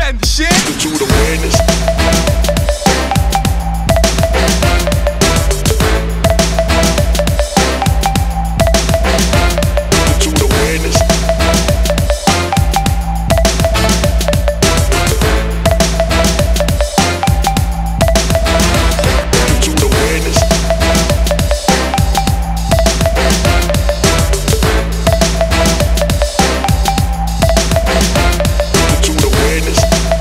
Attitude shit. Attitude awareness. Attitude awareness. Attitude awareness. Attitude awareness.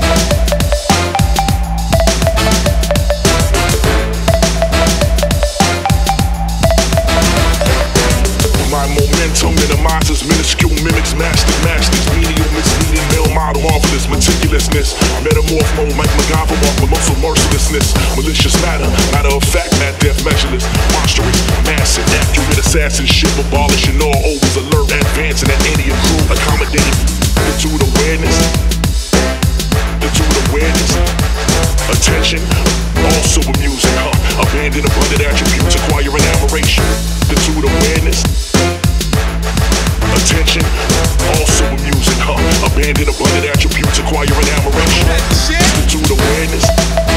My momentum minimizes minuscule mimics, masters, medial misleading, male model, marvelous meticulousness, metamorph mode, Mike MacGyver walk with muscle mercilessness, malicious matter of fact, at death measureless, monstrous, massive, accurate assassinship, abolishing all, always alert, advancing at any crew, accommodating, attitude awareness, attitude awareness, attention, also amusing, abandon abundant attributes, acquiring admiration, attitude awareness. Attention, also amusing, abandon abundant attributes, acquiring admiration. Attitude awareness.